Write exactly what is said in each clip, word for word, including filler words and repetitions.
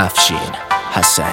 افشین حسنی.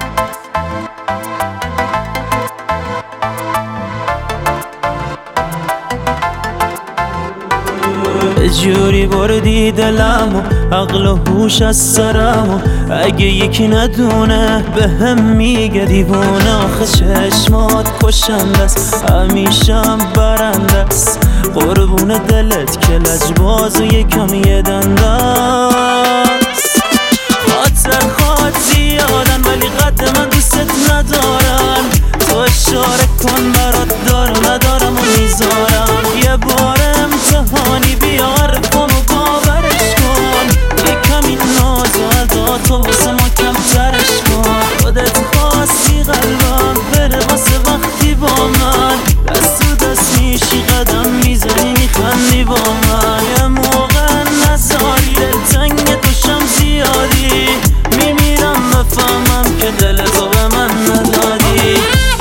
جوری بردی دلمو، عقل و هوش از سرمو، اگه یکی ندونه به هم میگه دیوونه. آخه چشمات کشندست، همیشم برندست، قربون دلت که لجباز و یکم یه دندست. خاطر خواد زیادن ولی قد من دوست ندارن، تو اشاره کن برات دارم ندارم و میذارم. یه بار امتحانی بیار کن و باورش کن، یه کمی ناز و ادا تو واسه ما کمترش کن. خودت خواستی قلبم بره واسه وقتی با من، دست تو دست میشی قدم میزنی میخندی با من. یه موقع نزاری دلتنگ توشم زیادی، میمیرم بفهمم که دل تو به من ندادی.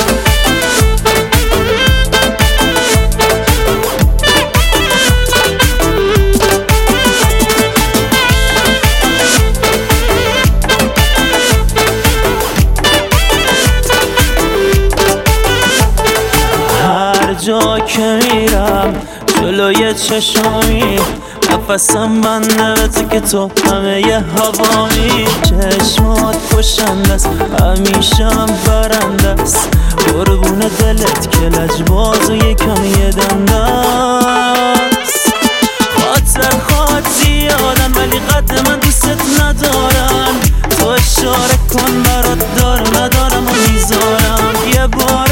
جا که میرم جلوی چشمی، نفسم بنده به تو که تو همه ی هوایی. چشمات کشندست، همیشم برندست، قربون دلت که لجباز و یکم یه دندست. خاطر خواد زیادن ولی قد من دوست ندارن، تو اشاره کن برات دارم ندارم و میذارم. یه بار